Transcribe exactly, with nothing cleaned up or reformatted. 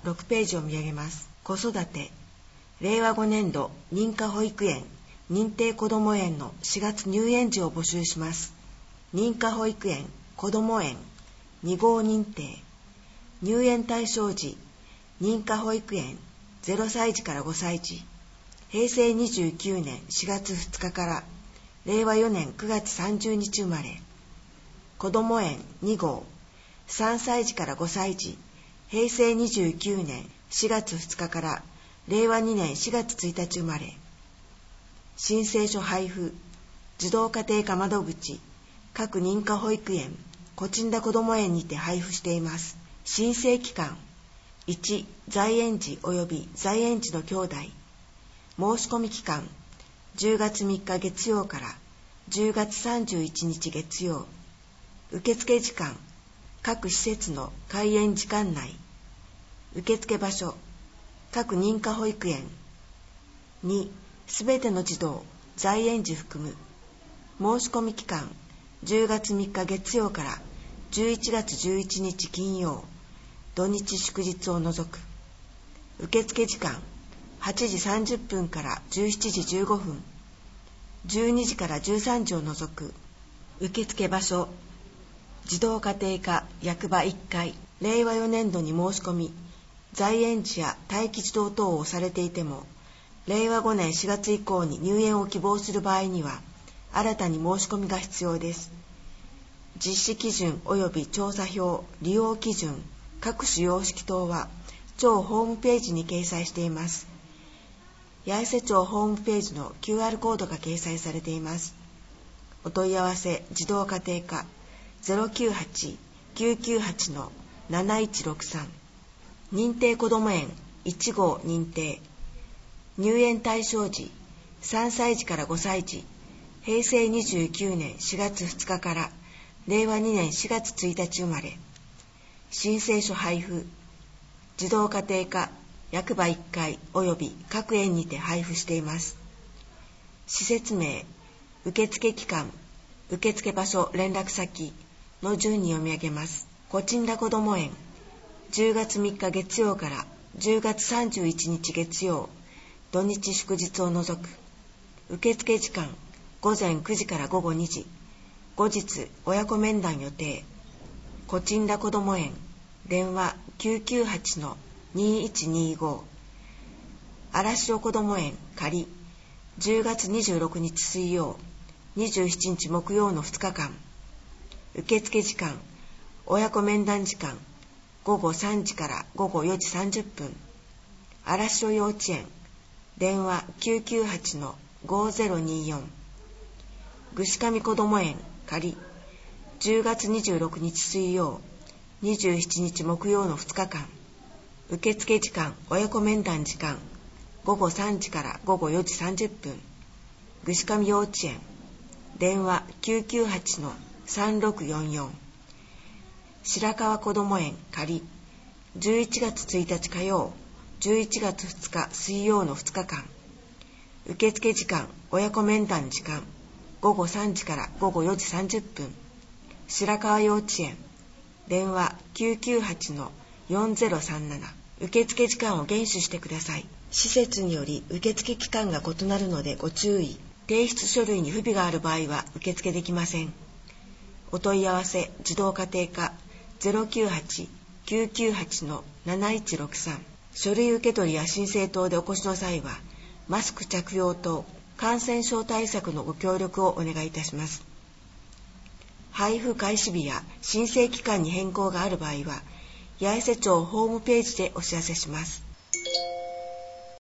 ろくページを見上げます。子育て、れいわごねんど認可保育園、認定こども園のしがつ入園時を募集します。認可保育園、こども園、に号認定。入園対象時、認可保育園、ゼロさいじからごさいじ、へいせいにじゅうきゅうねんしがつふつかかられいわよねんくがつさんじゅうにち生まれ。こども園に号、さんさいじからごさいじ、へいせいにじゅうきゅうねんしがつふつかかられいわにねんしがつついたち生まれ。申請書配布、児童家庭科窓口、各認可保育園、こちんだこども園にて配布しています。申請期間、いち、在園児及び在園児の兄弟。申し込み期間、じゅうがつみっか月曜からじゅうがつさんじゅういちにち月曜。受付時間、各施設の開園時間内。受付場所、各認可保育園。に、すべての児童、在園児含む。申し込み期間、じゅうがつみっか月曜からじゅういちがつじゅういちにち金曜、土日祝日を除く。受付時間、はちじさんじゅっぷんからじゅうしちじじゅうごふん、じゅうにじからじゅうさんじを除く。受付場所、児童家庭科役場いっかい。れいわよねんどに申し込み、在園児や待機児童等をされていても、れいわごねんしがつ以降に入園を希望する場合には、新たに申し込みが必要です。実施基準及び調査票、利用基準、各種様式等は、町ホームページに掲載しています。八重瀬町ホームページの キューアール コードが掲載されています。お問い合わせ、児童家庭課 ゼロきゅうはち きゅうきゅうはち なないちろくさん。認定こども園いち号認定。入園対象時、さんさいじからごさいじ、へいせいにじゅうきゅうねんしがつふつかかられいわにねんしがつついたち生まれ。申請書配布、児童家庭課役場いっかい及び各園にて配布しています。施設名、受付期間、受付場所、連絡先の順に読み上げます。こちんだこども園、じゅうがつみっか月曜からじゅうがつさんじゅういちにち月曜、土日祝日を除く。受付時間、ごぜんくじからごごにじ。後日、親子面談予定。こちんだこども園、電話 きゅうきゅうはち にいちにご。荒潮こども園仮、じゅうがつにじゅうろくにち水曜、にじゅうしちにち木曜のふつかかん。受付時間、親子面談時間、ごごさんじからごごよじさんじゅっぷん。荒潮幼稚園、電話 きゅうきゅうはち ごぜろによん。ぐしかみこども園仮、じゅうがつにじゅうろくにち水曜、にじゅうしちにち木曜のふつかかん。受付時間、親子面談時間、ごごさんじからごごよじさんじゅっぷん。ぐしかみ幼稚園、電話 きゅうきゅうはち さんろくよんよん。白川こども園仮、じゅういちがつついたち火曜、じゅういちがつふつか水曜のふつかかん。受付時間、親子面談時間、ごごさんじからごごよじさんじゅっぷん。白川幼稚園、電話 きゅうきゅうはち よんぜろさんなな。受付時間を厳守してください。施設により受付期間が異なるのでご注意。提出書類に不備がある場合は受付できません。お問い合わせ、児童家庭課 ゼロきゅうはち きゅうきゅうはち なないちろくさん。書類受け取りや申請等でお越しの際は、マスク着用と感染症対策のご協力をお願いいたします。配布開始日や申請期間に変更がある場合は、八重瀬町ホームページでお知らせします。